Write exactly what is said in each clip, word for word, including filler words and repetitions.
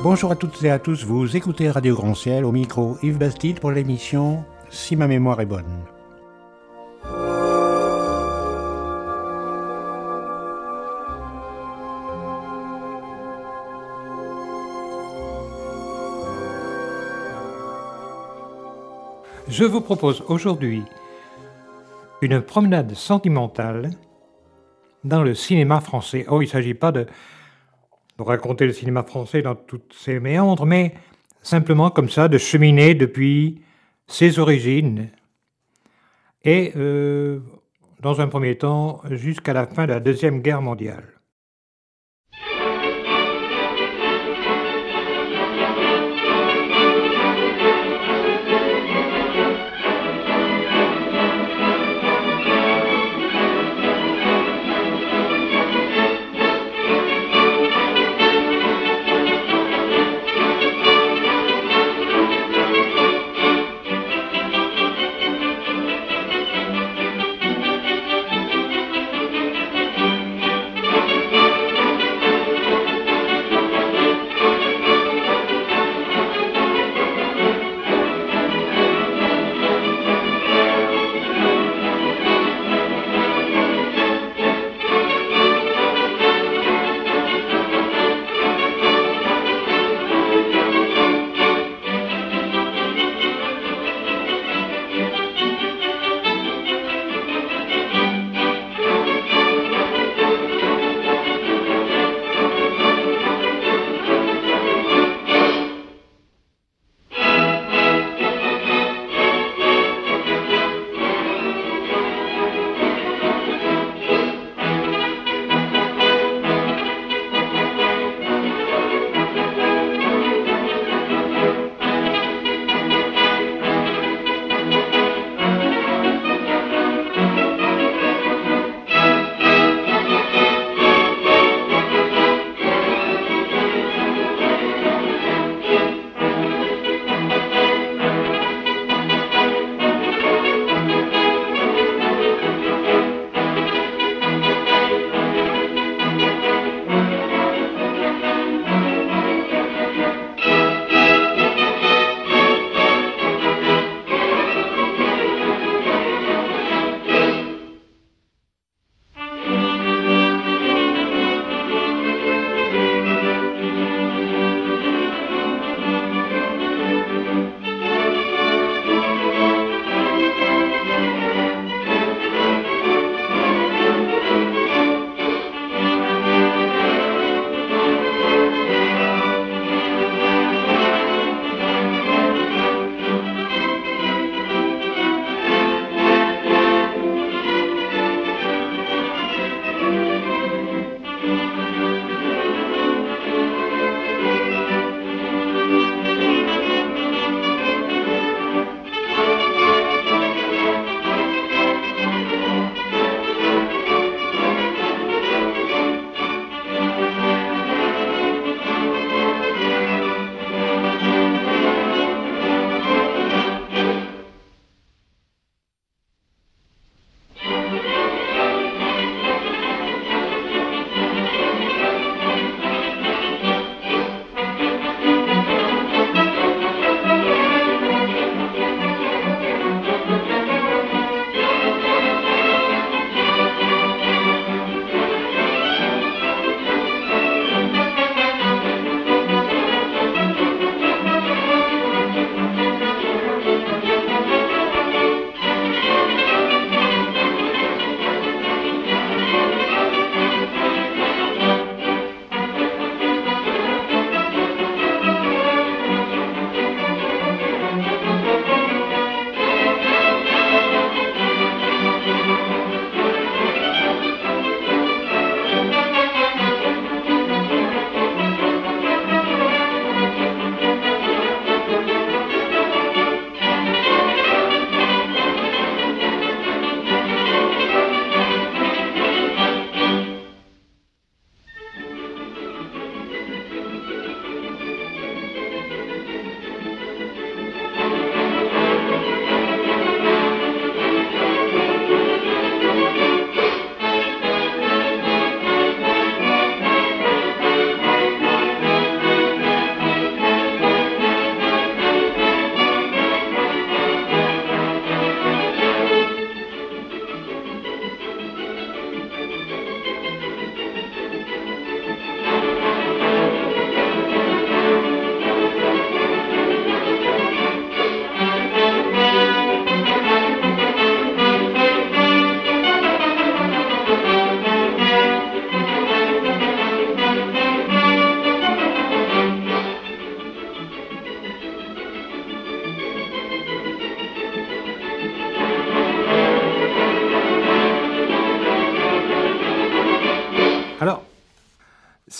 Bonjour à toutes et à tous, vous écoutez Radio Grand Ciel, au micro Yves Bastide pour l'émission Si ma mémoire est bonne. Je vous propose aujourd'hui une promenade sentimentale dans le cinéma français. Oh, il ne s'agit pas de, de raconter le cinéma français dans toutes ses méandres, mais simplement comme ça, de cheminer depuis ses origines et, euh, dans un premier temps, jusqu'à la fin de la Deuxième Guerre mondiale.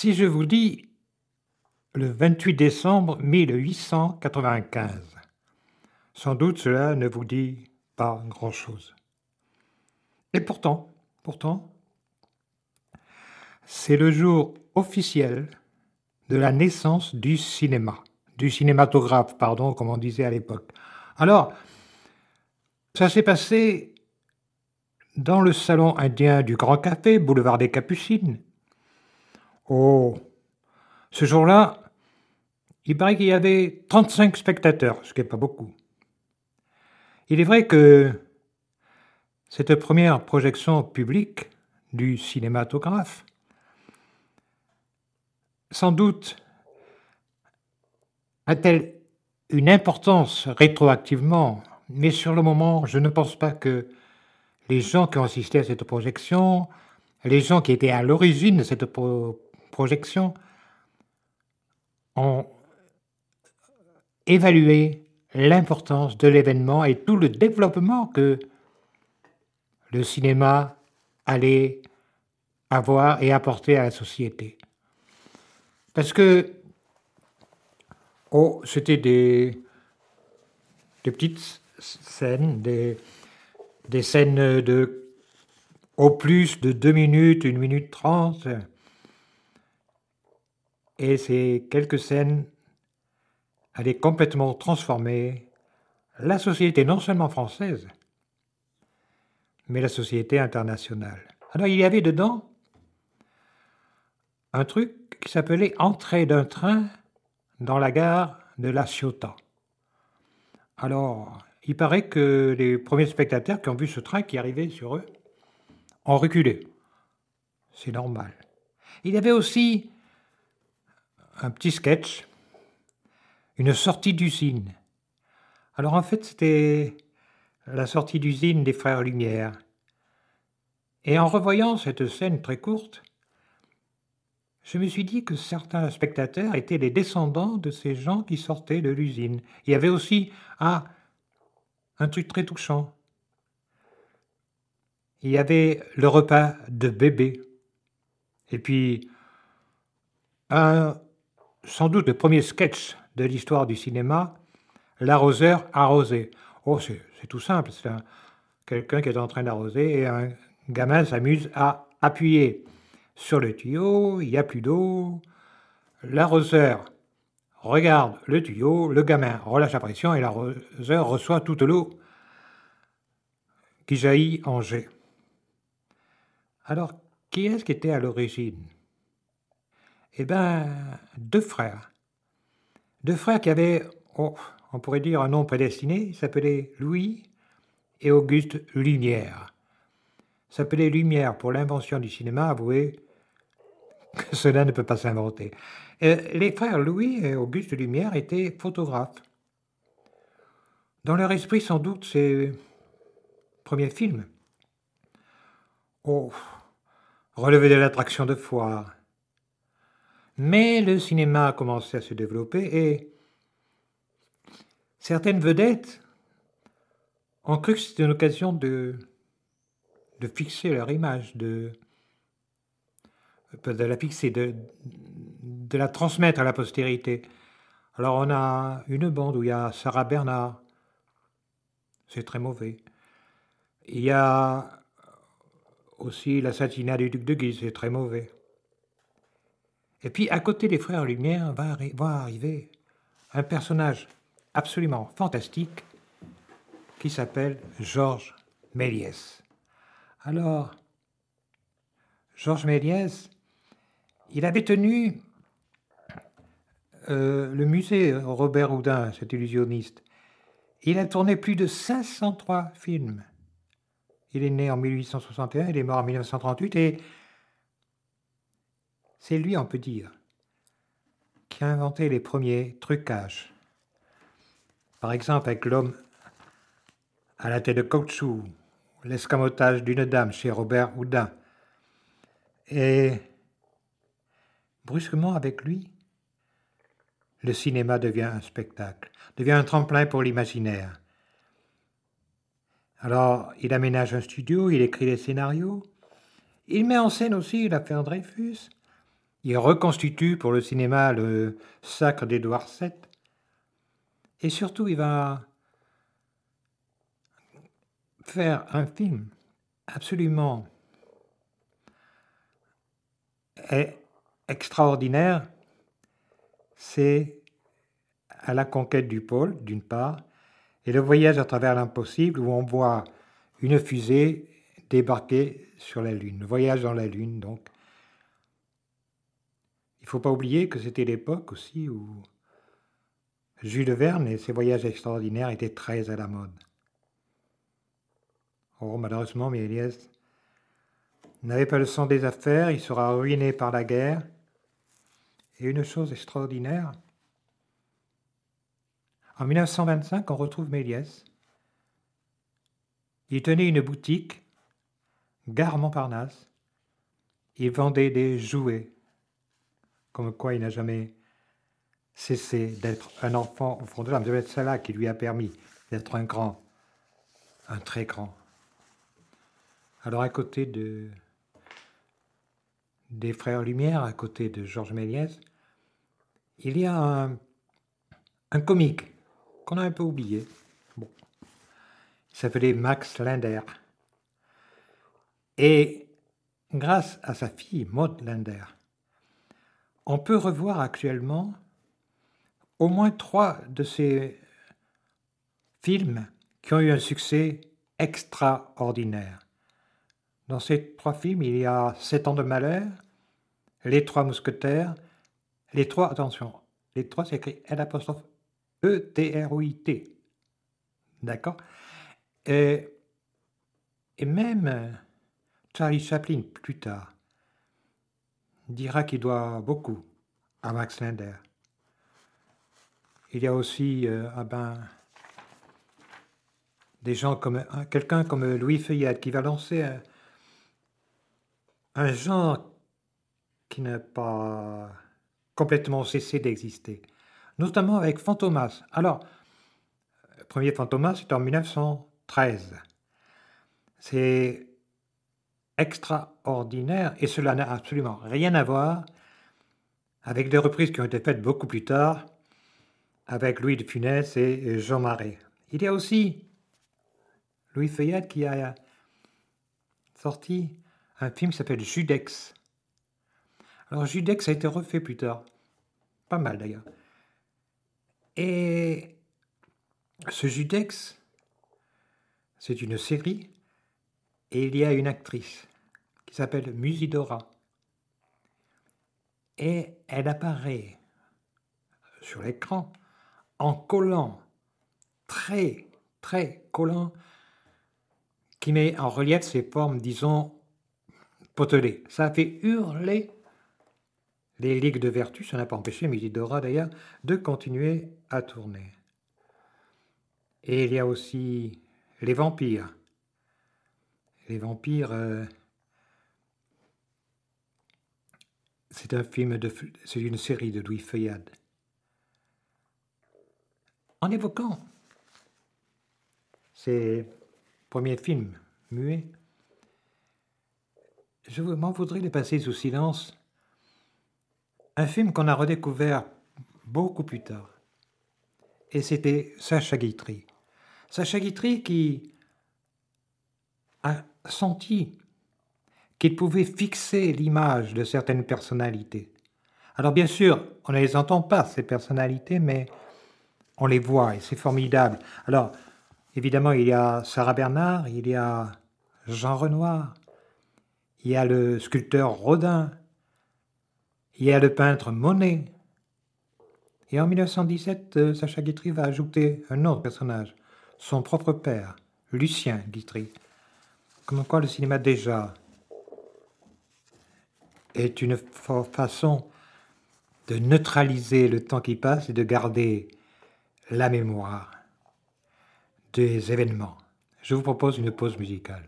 Si je vous dis le vingt-huit décembre mille huit cent quatre-vingt-quinze, sans doute cela ne vous dit pas grand-chose. Et pourtant, pourtant, c'est le jour officiel de la naissance du cinéma, du cinématographe, pardon, comme on disait à l'époque. Alors, ça s'est passé dans le salon indien du Grand Café, boulevard des Capucines. Oh, ce jour-là, il paraît qu'il y avait trente-cinq spectateurs, ce qui n'est pas beaucoup. Il est vrai que cette première projection publique du cinématographe, sans doute a-t-elle une importance rétroactivement, mais sur le moment, je ne pense pas que les gens qui ont assisté à cette projection, les gens qui étaient à l'origine de cette pro- projection, ont évalué l'importance de l'événement et tout le développement que le cinéma allait avoir et apporter à la société. Parce que oh, c'était des, des petites scènes, des, des scènes de au plus de deux minutes, une minute trente. Et ces quelques scènes allaient complètement transformer la société non seulement française, mais la société internationale. Alors il y avait dedans un truc qui s'appelait Entrée d'un train dans la gare de La Ciotat. Alors, il paraît que les premiers spectateurs qui ont vu ce train qui arrivait sur eux ont reculé. C'est normal. Il y avait aussi un petit sketch, une sortie d'usine. Alors en fait, c'était la sortie d'usine des Frères Lumière. Et en revoyant cette scène très courte, je me suis dit que certains spectateurs étaient les descendants de ces gens qui sortaient de l'usine. Il y avait aussi ah, un truc très touchant. Il y avait le repas de bébé. Et puis, un, sans doute le premier sketch de l'histoire du cinéma, l'arroseur arrosé. Oh, c'est, c'est tout simple, c'est un, quelqu'un qui est en train d'arroser et un gamin s'amuse à appuyer sur le tuyau, il n'y a plus d'eau. L'arroseur regarde le tuyau, le gamin relâche la pression et l'arroseur reçoit toute l'eau qui jaillit en jet. Alors, qui est-ce qui était à l'origine? Eh bien, deux frères. Deux frères qui avaient, oh, on pourrait dire, un nom prédestiné. Ils s'appelaient Louis et Auguste Lumière. S'appelait Lumière pour l'invention du cinéma, avouez que cela ne peut pas s'inventer. Euh, les frères Louis et Auguste Lumière étaient photographes. Dans leur esprit, sans doute, ces premiers films oh, relevaient de l'attraction de foire. Mais le cinéma a commencé à se développer et certaines vedettes ont cru que c'était une occasion de, de fixer leur image, de, de la fixer, de, de la transmettre à la postérité. Alors on a une bande où il y a Sarah Bernard, c'est très mauvais. Il y a aussi l'assassinat du duc de Guise, c'est très mauvais. Et puis à côté des frères Lumière va, arri- va arriver un personnage absolument fantastique qui s'appelle Georges Méliès. Alors, Georges Méliès, il avait tenu euh, le musée Robert Houdin, cet illusionniste. Il a tourné plus de cinq cent trois films. Il est né en mille huit cent soixante et un, il est mort en mille neuf cent trente-huit, et c'est lui, on peut dire, qui a inventé les premiers trucages. Par exemple, avec l'homme à la tête de caoutchouc, l'escamotage d'une dame chez Robert Houdin. Et brusquement, avec lui, le cinéma devient un spectacle, devient un tremplin pour l'imaginaire. Alors, il aménage un studio, il écrit les scénarios, il met en scène aussi l'affaire Dreyfus, Il reconstitue pour le cinéma le Sacre d'Édouard sept. Et surtout, il va faire un film absolument extraordinaire. C'est À la conquête du pôle, d'une part, et le voyage à travers l'impossible, où on voit une fusée débarquer sur la Lune. Le voyage dans la Lune, donc. Il ne faut pas oublier que c'était l'époque aussi où Jules Verne et ses voyages extraordinaires étaient très à la mode. Oh, malheureusement, Méliès n'avait pas le sens des affaires, il sera ruiné par la guerre. Et une chose extraordinaire, en mille neuf cent vingt-cinq, on retrouve Méliès. Il tenait une boutique, gare Montparnasse. Il vendait des jouets, comme quoi il n'a jamais cessé d'être un enfant au fond de l'âme. C'est peut-être cela qui lui a permis d'être un grand, un très grand. Alors à côté de, des Frères Lumière, à côté de Georges Méliès, il y a un, un comique qu'on a un peu oublié. Bon. Il s'appelait Max Linder. Et grâce à sa fille, Maud Linder, on peut revoir actuellement au moins trois de ces films qui ont eu un succès extraordinaire. Dans ces trois films, il y a Sept ans de malheur, Les Trois Mousquetaires, les trois, attention, les trois c'est écrit L apostrophe E T R O I T. D'accord? Et, et même Charlie Chaplin, plus tard, dira qu'il doit beaucoup à Max Linder. Il y a aussi euh, ah ben, des gens comme quelqu'un comme Louis Feuillade qui va lancer un, un genre qui n'a pas complètement cessé d'exister, notamment avec Fantomas. Alors, le premier Fantomas, c'est en mille neuf cent treize. C'est extraordinaire et cela n'a absolument rien à voir avec des reprises qui ont été faites beaucoup plus tard avec Louis de Funès et Jean Marais. Il y a aussi Louis Feuillade qui a sorti un film qui s'appelle Judex. Alors Judex a été refait plus tard, pas mal d'ailleurs. Et ce Judex, c'est une série et il y a une actrice qui s'appelle Musidora. Et elle apparaît sur l'écran en collant, très, très collant, qui met en relief ses formes, disons, potelées. Ça a fait hurler les ligues de vertu, ça n'a pas empêché Musidora d'ailleurs de continuer à tourner. Et il y a aussi les vampires. Les vampires, euh, c'est un film, de, c'est une série de Louis Feuillade. En évoquant ces premiers films muets, je m'en voudrais de passer sous silence un film qu'on a redécouvert beaucoup plus tard. Et c'était Sacha Guitry. Sacha Guitry qui a senti qu'il pouvait fixer l'image de certaines personnalités. Alors bien sûr, on ne les entend pas, ces personnalités, mais on les voit et c'est formidable. Alors, évidemment, il y a Sarah Bernard, il y a Jean Renoir, il y a le sculpteur Rodin, il y a le peintre Monet. Et en mille neuf cent dix-sept, Sacha Guitry va ajouter un autre personnage, son propre père, Lucien Guitry. Comme quoi le cinéma déjà est une façon de neutraliser le temps qui passe et de garder la mémoire des événements. Je vous propose une pause musicale.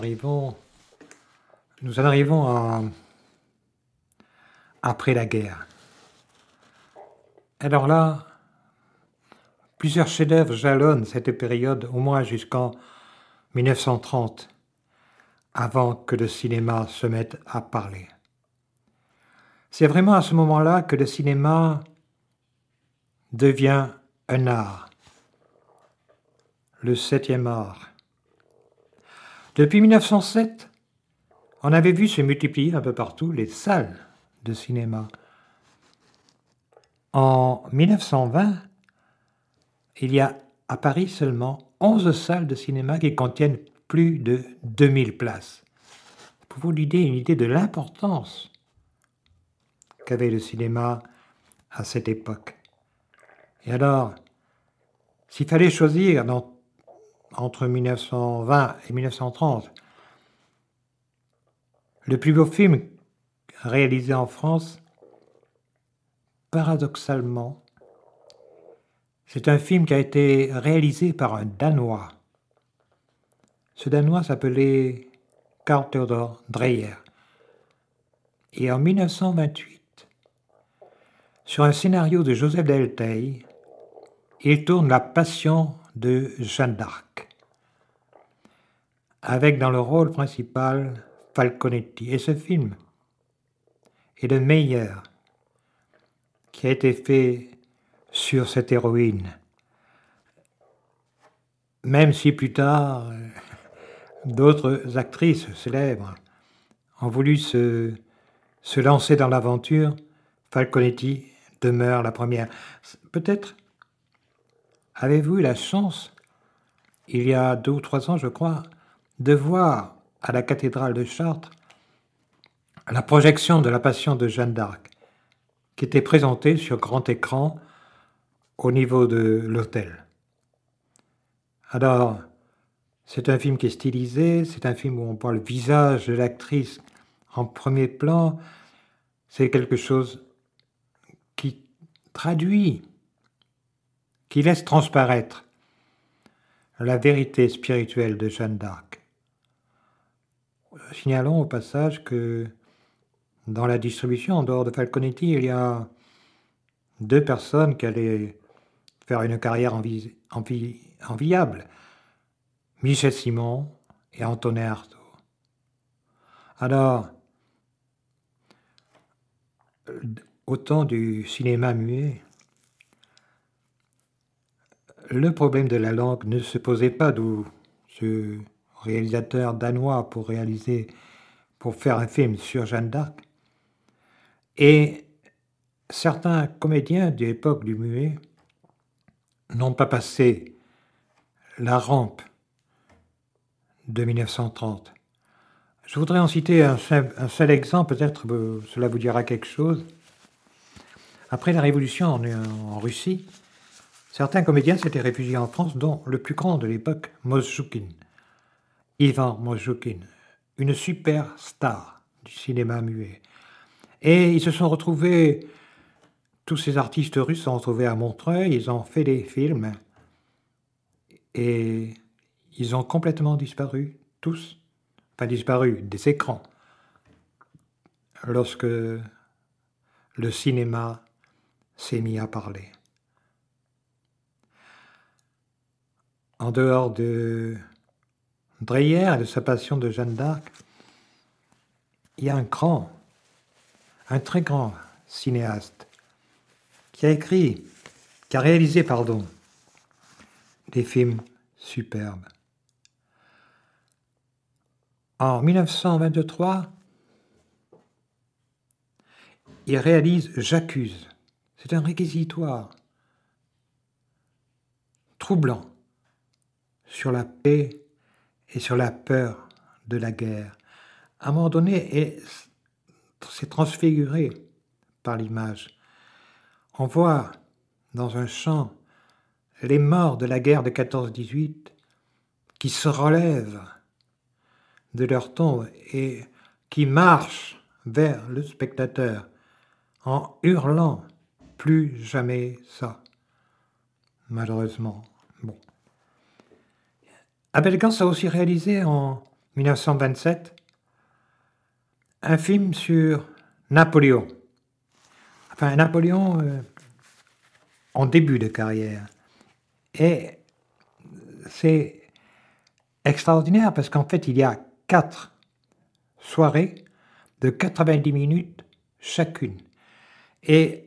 arrivons, nous en arrivons à après la guerre. Alors là, plusieurs chefs-d'œuvre jalonnent cette période, au moins jusqu'en mille neuf cent trente, avant que le cinéma se mette à parler. C'est vraiment à ce moment-là que le cinéma devient un art, le septième art. Depuis mille neuf cent sept, on avait vu se multiplier un peu partout les salles de cinéma. En mille neuf cent vingt, il y a à Paris seulement onze salles de cinéma qui contiennent plus de deux mille places. Pour vous donner une idée de l'importance qu'avait le cinéma à cette époque. Et alors, s'il fallait choisir dans, entre mille neuf cent vingt et mille neuf cent trente, le plus beau film réalisé en France, paradoxalement, c'est un film qui a été réalisé par un Danois. Ce Danois s'appelait Carl Theodor Dreyer. Et en mille neuf cent vingt-huit, sur un scénario de Joseph Delteil, il tourne La Passion de Jeanne d'Arc, avec dans le rôle principal Falconetti. Et ce film est le meilleur qui a été fait sur cette héroïne. Même si plus tard, d'autres actrices célèbres ont voulu se, se lancer dans l'aventure, Falconetti demeure la première. Peut-être avez-vous eu la chance, il y a deux ou trois ans je crois, de voir à la cathédrale de Chartres la projection de La Passion de Jeanne d'Arc, qui était présentée sur grand écran au niveau de l'hôtel. Alors, c'est un film qui est stylisé, c'est un film où on voit le visage de l'actrice en premier plan, c'est quelque chose qui traduit, qui laisse transparaître la vérité spirituelle de Jeanne d'Arc. Signalons au passage que dans la distribution, en dehors de Falconetti, il y a deux personnes qui allaient faire une carrière envi envi enviable, Michel Simon et Antonin Artaud. Alors, au temps du cinéma muet, le problème de la langue ne se posait pas, d'où ce réalisateur danois pour réaliser, pour faire un film sur Jeanne d'Arc. Et certains comédiens de l'époque du muet n'ont pas passé la rampe de mille neuf cent trente. Je voudrais en citer un seul, un seul exemple, peut-être euh, cela vous dira quelque chose. Après la Révolution en, en Russie, certains comédiens s'étaient réfugiés en France, dont le plus grand de l'époque, Mosjoukine, Ivan Mosjoukine, une super star du cinéma muet. Et ils se sont retrouvés, tous ces artistes russes se sont retrouvés à Montreuil, ils ont fait des films, et ils ont complètement disparu, tous, enfin disparu des écrans, lorsque le cinéma s'est mis à parler. En dehors de Dreyer et de sa passion de Jeanne d'Arc, il y a un grand, un très grand cinéaste qui a écrit, qui a réalisé, pardon, des films superbes. En mille neuf cent vingt-trois, il réalise J'accuse. C'est un réquisitoire troublant sur la paix et sur la peur de la guerre. À un moment donné, c'est transfiguré par l'image. On voit dans un champ les morts de la guerre de quatorze dix-huit qui se relèvent de leur tombe et qui marchent vers le spectateur en hurlant « plus jamais ça ». Malheureusement, bon. Abel Gance a aussi réalisé en mille neuf cent vingt-sept, un film sur Napoléon. Enfin, Napoléon euh, en début de carrière. Et c'est extraordinaire parce qu'en fait, il y a quatre soirées de quatre-vingt-dix minutes chacune. Et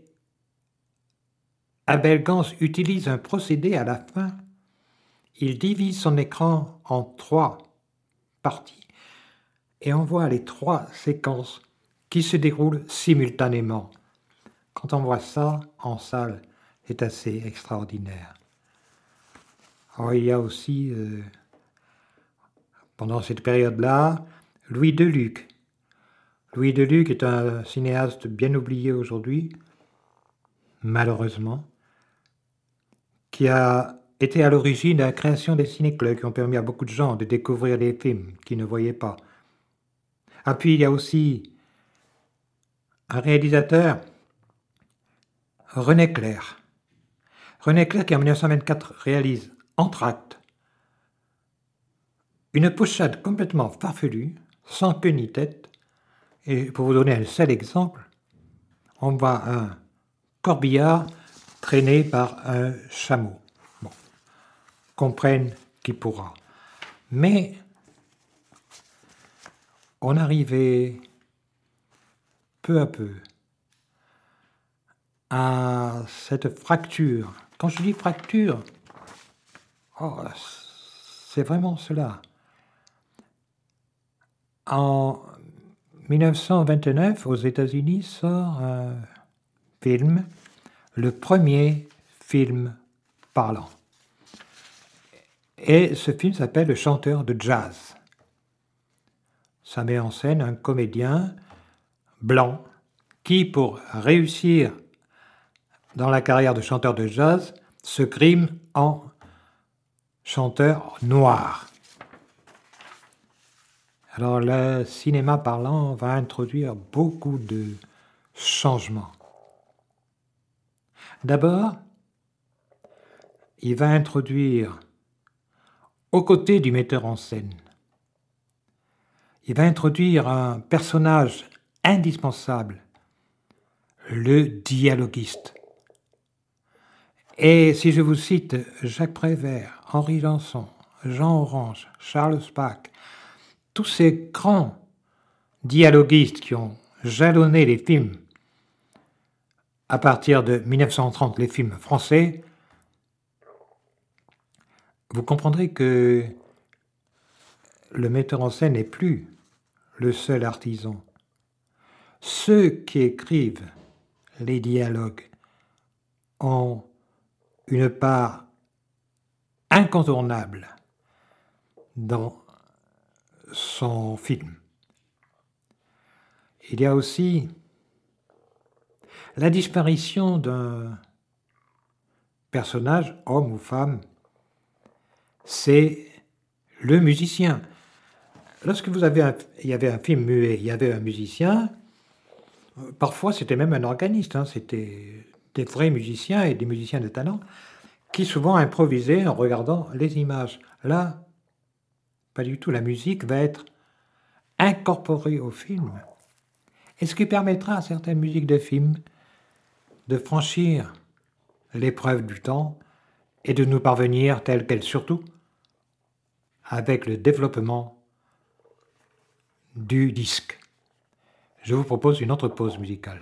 Abel Gans utilise un procédé à la fin. Il divise son écran en trois parties et on voit les trois séquences qui se déroulent simultanément. Quand on voit ça en salle, c'est assez extraordinaire. Alors, il y a aussi, euh, pendant cette période-là, Louis Deluc. Louis Deluc est un cinéaste bien oublié aujourd'hui, malheureusement, qui a été à l'origine de la création des ciné-clubs qui ont permis à beaucoup de gens de découvrir des films qu'ils ne voyaient pas. Ah, puis il y a aussi un réalisateur, René Clair. René Clair qui en mille neuf cent vingt-quatre réalise Entr'acte, une pochade complètement farfelue, sans queue ni tête. Et pour vous donner un seul exemple, on voit un corbillard traîné par un chameau. Bon, comprenne qui pourra. Mais on arrivait peu à peu à cette fracture. Quand je dis fracture, oh, c'est vraiment cela. En mille neuf cent vingt-neuf, aux États-Unis, sort un film, le premier film parlant. Et ce film s'appelle Le chanteur de jazz. Ça met en scène un comédien blanc qui, pour réussir dans la carrière de chanteur de jazz, se grime en chanteur noir. Alors le cinéma parlant va introduire beaucoup de changements. D'abord, il va introduire, aux côtés du metteur en scène, il va introduire un personnage indispensable, le dialoguiste. Et si je vous cite Jacques Prévert, Henri Janson, Jean Orange, Charles Spaak, tous ces grands dialoguistes qui ont jalonné les films à partir de mille neuf cent trente, les films français, vous comprendrez que le metteur en scène n'est plus le seul artisan. Ceux qui écrivent les dialogues ont une part incontournable dans son film. Il y a aussi la disparition d'un personnage, homme ou femme, c'est le musicien. Lorsque vous avez un, il y avait un film muet, il y avait un musicien, parfois c'était même un organiste, hein, c'était des vrais musiciens et des musiciens de talent qui souvent improvisaient en regardant les images. Là, pas du tout, la musique va être incorporée au film. Et ce qui permettra à certaines musiques de films de franchir l'épreuve du temps et de nous parvenir telles quelles, surtout avec le développement du disque. Je vous propose une autre pause musicale.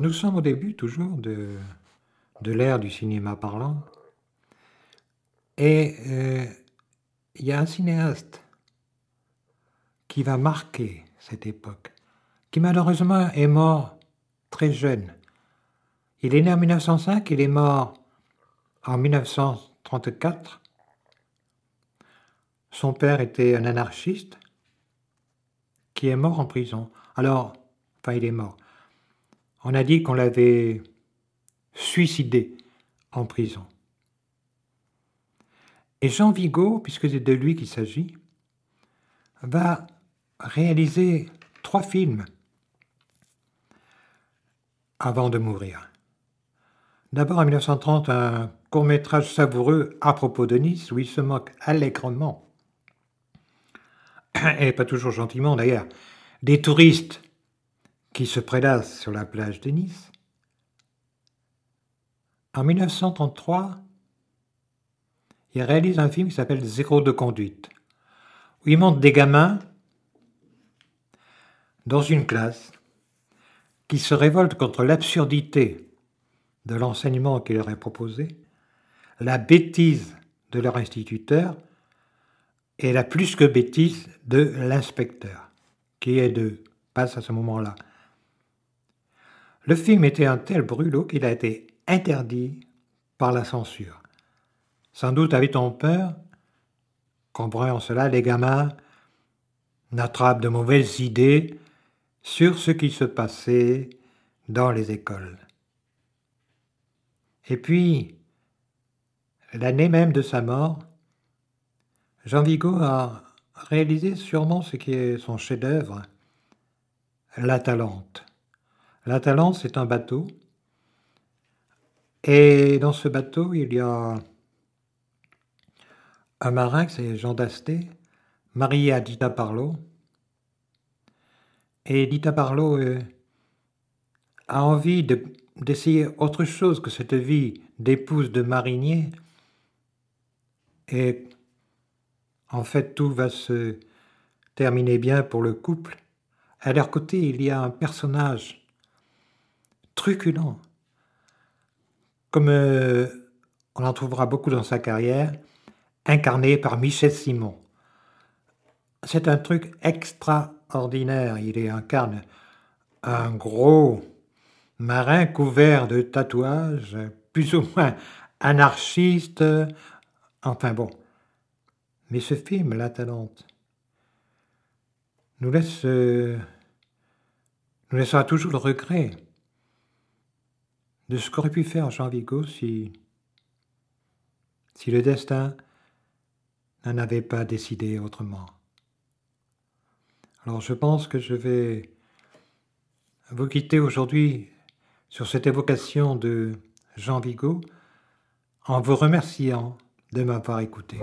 nous sommes au début toujours de, de l'ère du cinéma parlant. Et euh, il y a un cinéaste qui va marquer cette époque, qui malheureusement est mort très jeune. Il est né en mille neuf cent cinq, il est mort en mille neuf cent trente-quatre. Son père était un anarchiste qui est mort en prison. Alors, enfin il est mort. On a dit qu'on l'avait suicidé en prison. Et Jean Vigo, puisque c'est de lui qu'il s'agit, va réaliser trois films avant de mourir. D'abord en mille neuf cent trente, un court-métrage savoureux à propos de Nice, où il se moque allègrement, et pas toujours gentiment d'ailleurs, des touristes qui se prélassent sur la plage de Nice. En mille neuf cent trente-trois, il réalise un film qui s'appelle Zéro de conduite, où il montre des gamins dans une classe qui se révoltent contre l'absurdité de l'enseignement qui leur est proposé, la bêtise de leur instituteur et la plus que bêtise de l'inspecteur, qui est de passe à ce moment-là. Le film était un tel brûlot qu'il a été interdit par la censure. Sans doute avait-on peur, comprenant cela, les gamins n'attrapent de mauvaises idées sur ce qui se passait dans les écoles. Et puis, l'année même de sa mort, Jean Vigo a réalisé sûrement ce qui est son chef-d'œuvre, La Talente. La Talente, c'est un bateau. Et dans ce bateau, il y a un marin, c'est Jean Dasté, marié à Dita Parlo. Et Dita Parlo euh, a envie de, d'essayer autre chose que cette vie d'épouse de marinier. Et en fait, tout va se terminer bien pour le couple. À leur côté, il y a un personnage truculent, comme euh, on en trouvera beaucoup dans sa carrière, incarné par Michel Simon. C'est un truc extraordinaire. Il incarne un gros marin couvert de tatouages, plus ou moins anarchiste. Enfin bon. Mais ce film, La Talente, nous laisse, euh, nous laissera toujours le regret de ce qu'aurait pu faire Jean Vigo si, si le destin n'en avait pas décidé autrement. Alors je pense que je vais vous quitter aujourd'hui sur cette évocation de Jean Vigo en vous remerciant de m'avoir écouté.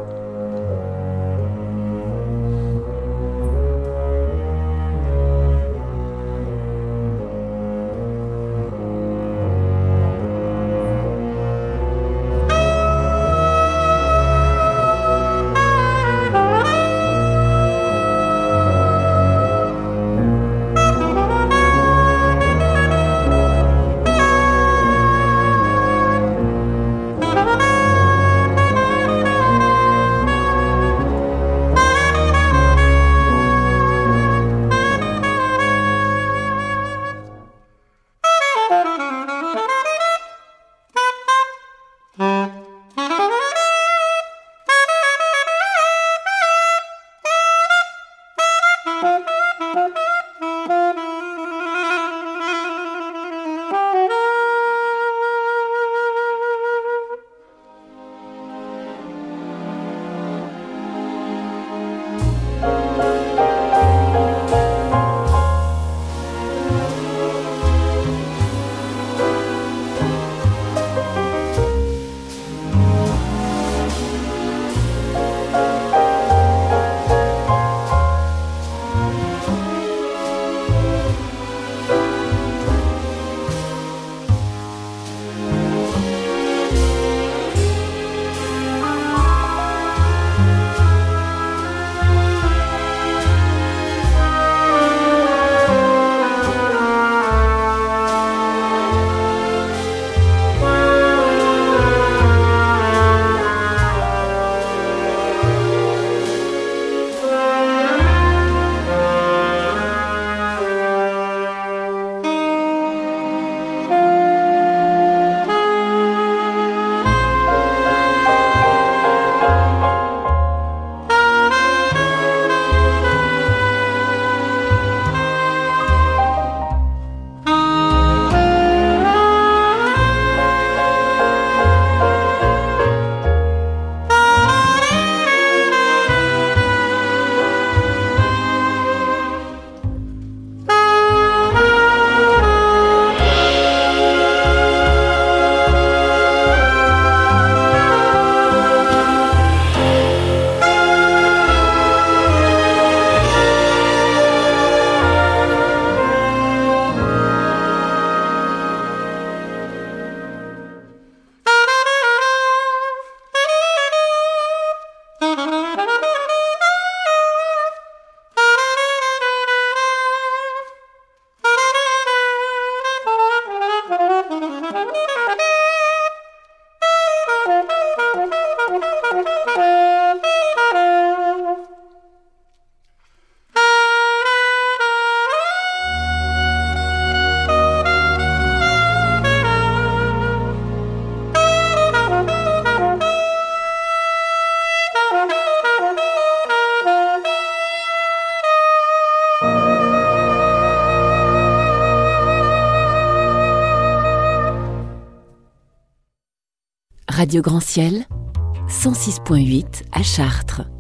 Radio Grand Ciel, cent six point huit à Chartres.